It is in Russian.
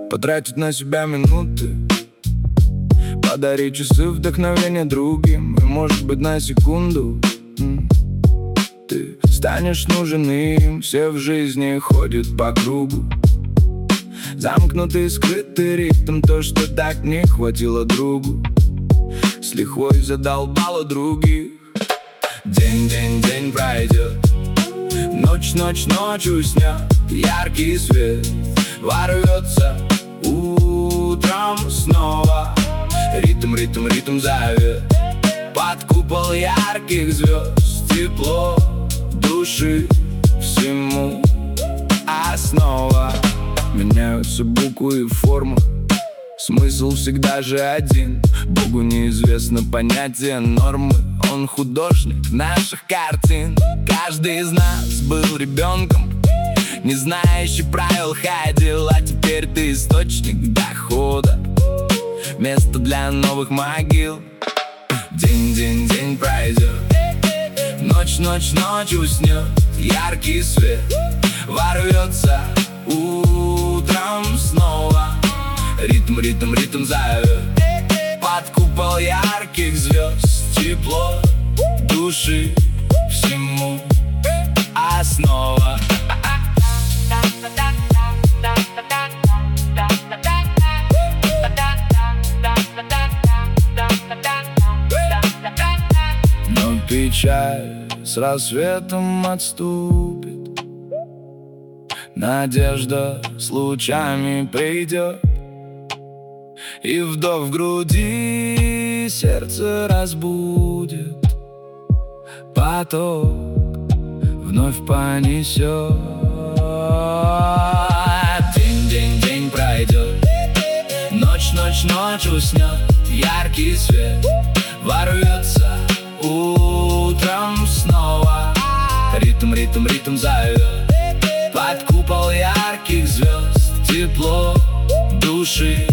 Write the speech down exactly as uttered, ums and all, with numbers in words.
потратить на себя минуты, подарить часы вдохновения другим. И может быть на секунду ты станешь нужен им. Все в жизни ходят по кругу, замкнутый, скрытый ритм. То, что так не хватило другу, с лихвой задолбало других. День, день, день пройдет, ночь, ночь, ночь уснет. Яркий свет ворвется утром снова. Ритм, ритм, ритм зовет под купол ярких звезд. Тепло души всему основа. Меняются буквы и формы, смысл всегда же один. Богу неизвестно понятие нормы, он художник наших картин. Каждый из нас был ребенком, не знающий правил ходил. А теперь ты источник дохода, место для новых могил. День, день, день пройдет, ночь, ночь, ночь уснет. Яркий свет ворвется утром снова. Ритм, ритм, ритм зовет под купол ярких звезд. Тепло души всему основа. Но печаль с рассветом отступит, надежда с лучами придет. И вдох в груди сердце разбудит, поток вновь понесет. День, день, день пройдет, ночь, ночь, ночь уснет. Яркий свет ворвется утром снова. Ритм, ритм, ритм зовет под купол ярких звезд. Тепло души